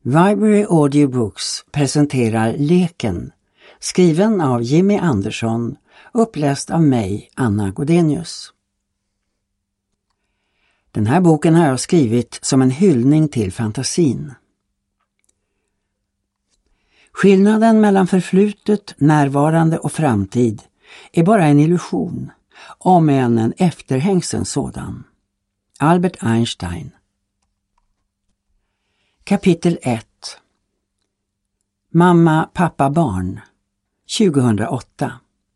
Viberary Audiobooks presenterar Leken, skriven av Jimmy Andersson, uppläst av mig, Anna Godenius. Den här boken har jag skrivit som en hyllning till fantasin. Skillnaden mellan förflutet, närvarande och framtid är bara en illusion, om än en efterhängsen sådan. Albert Einstein. Kapitel 1. Mamma, pappa, barn. 2008.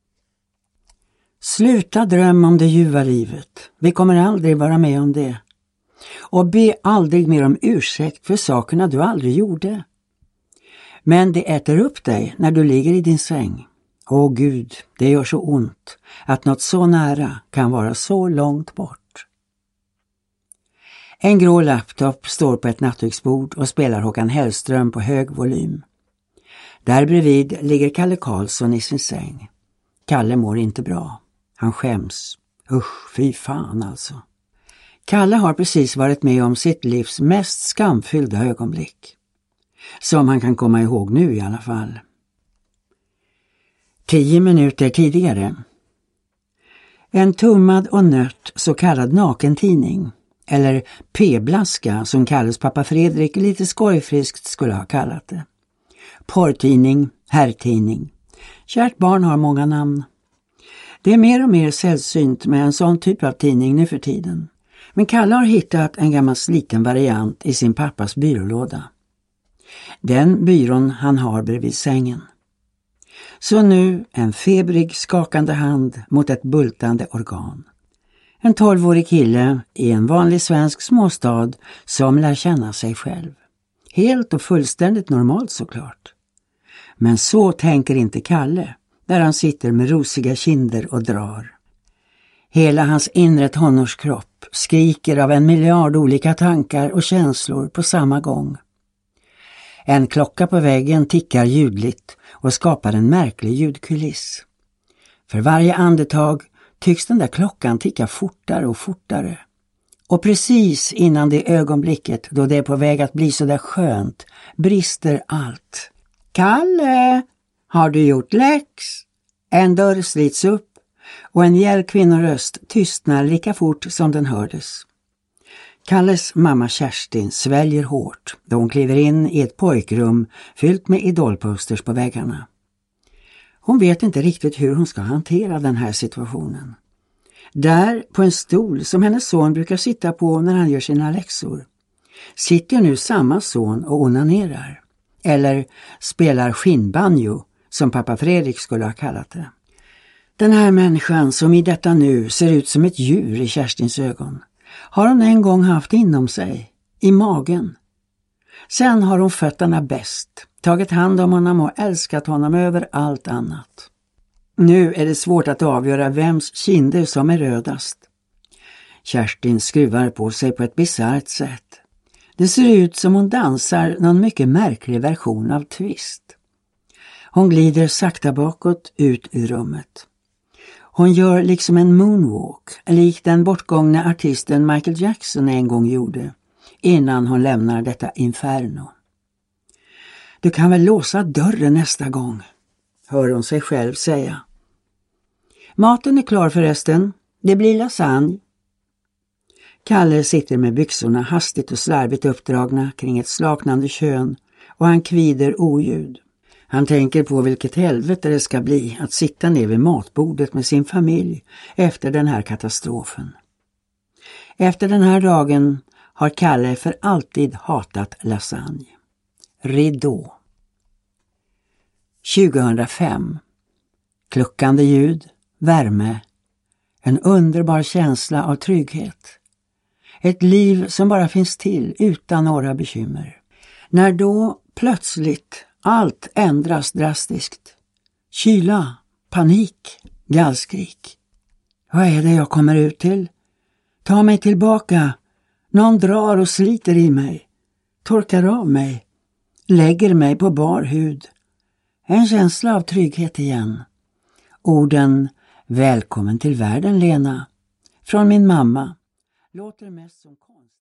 Sluta dröm om det ljuva livet. Vi kommer aldrig vara med om det. Och be aldrig mer om ursäkt för sakerna du aldrig gjorde. Men det äter upp dig när du ligger i din säng. Åh Gud, det gör så ont att något så nära kan vara så långt bort. En grå laptop står på ett nattduksbord och spelar Håkan Hellström på hög volym. Där bredvid ligger Kalle Karlsson i sin säng. Kalle mår inte bra. Han skäms. Usch, fy fan alltså. Kalle har precis varit med om sitt livs mest skamfyllda ögonblick. Som han kan komma ihåg nu i alla fall. 10 minuter tidigare. En tummad och nött så kallad nakentidning, eller P-blaska som Kalles pappa Fredrik lite skojfriskt skulle ha kallat det. Porrtidning, herrtidning. Kärt barn har många namn. Det är mer och mer sällsynt med en sån typ av tidning nu för tiden. Men Kalle har hittat en gammal sliten variant i sin pappas byrålåda. Den byrån han har bredvid sängen. Så nu en febrig skakande hand mot ett bultande organ. En 12-årig kille i en vanlig svensk småstad som lär känna sig själv. Helt och fullständigt normalt såklart. Men så tänker inte Kalle där han sitter med rosiga kinder och drar. Hela hans inre tonårskropp skriker av 1 miljard olika tankar och känslor på samma gång. En klocka på väggen tickar ljudligt och skapar en märklig ljudkuliss. För varje andetag tycks den där klockan ticka fortare och fortare. Och precis innan det ögonblicket då det är på väg att bli så där skönt brister allt. Kalle, har du gjort läx? En dörr slits upp och en gäll kvinnoröst tystnar lika fort som den hördes. Kalles mamma Kerstin sväljer hårt då hon kliver in i ett pojkrum fyllt med idolposters på väggarna. Hon vet inte riktigt hur hon ska hantera den här situationen. Där, på en stol som hennes son brukar sitta på när han gör sina läxor, sitter nu samma son och onanerar. Eller spelar skinnbanjo, som pappa Fredrik skulle ha kallat det. Den här människan som i detta nu ser ut som ett djur i Kerstins ögon har hon en gång haft inom sig, i magen. Sen har hon fötterna bäst, tagit hand om honom och älskat honom över allt annat. Nu är det svårt att avgöra vems kinder som är rödast. Kerstin skruvar på sig på ett bisarrt sätt. Det ser ut som hon dansar någon mycket märklig version av twist. Hon glider sakta bakåt ut ur rummet. Hon gör liksom en moonwalk, lik den bortgångna artisten Michael Jackson en gång gjorde, innan hon lämnar detta inferno. Du kan väl låsa dörren nästa gång, hör hon sig själv säga. Maten är klar förresten, det blir lasagne. Kalle sitter med byxorna hastigt och slarvigt uppdragna kring ett slaknande kön och han kvider oljud. Han tänker på vilket helvete det ska bli att sitta ner vid matbordet med sin familj efter den här katastrofen. Efter den här dagen har Kalle för alltid hatat lasagne. Ridå. 2005. Kluckande ljud, värme, en underbar känsla av trygghet. Ett liv som bara finns till utan några bekymmer. När då plötsligt allt ändras drastiskt. Kyla, panik, gallskrik. Vad är det jag kommer ut till? Ta mig tillbaka. Någon drar och sliter i mig. Torkar av mig. Lägger mig på bar hud. En känsla av trygghet igen. Orden välkommen till världen, Lena. Från min mamma. Låter mest som konst.